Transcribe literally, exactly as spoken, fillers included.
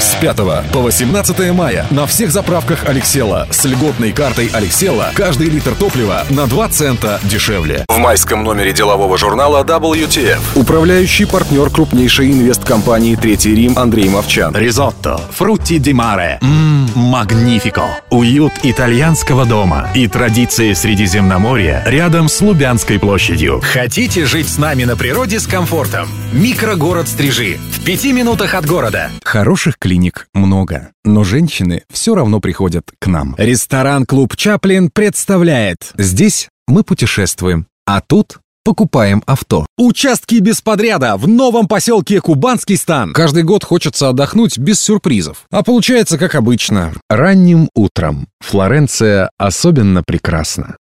С пятого по восемнадцатое мая на всех заправках «Алексела» с льготной картой «Алексела» каждый литр топлива на два цента дешевле. В майском номере делового журнала дабл ю ти эф управляющий партнер крупнейшей инвесткомпании «Третий Рим» Андрей Мовчан. Ризотто, фрутти ди маре. Ммм, магнифико. Уют итальянского дома и традиции Средиземноморья рядом с Лубянской площадью. Хотите жить с нами на природе с комфортом? Микрогород Стрижи. В пяти минутах от города. Хороших клиник много, но женщины все равно приходят к нам. Ресторан-клуб «Чаплин» представляет. Здесь мы путешествуем, а тут покупаем авто. Участки без подряда в новом поселке Кубанский Стан. Каждый год хочется отдохнуть без сюрпризов. А получается, как обычно. Ранним утром Флоренция особенно прекрасна.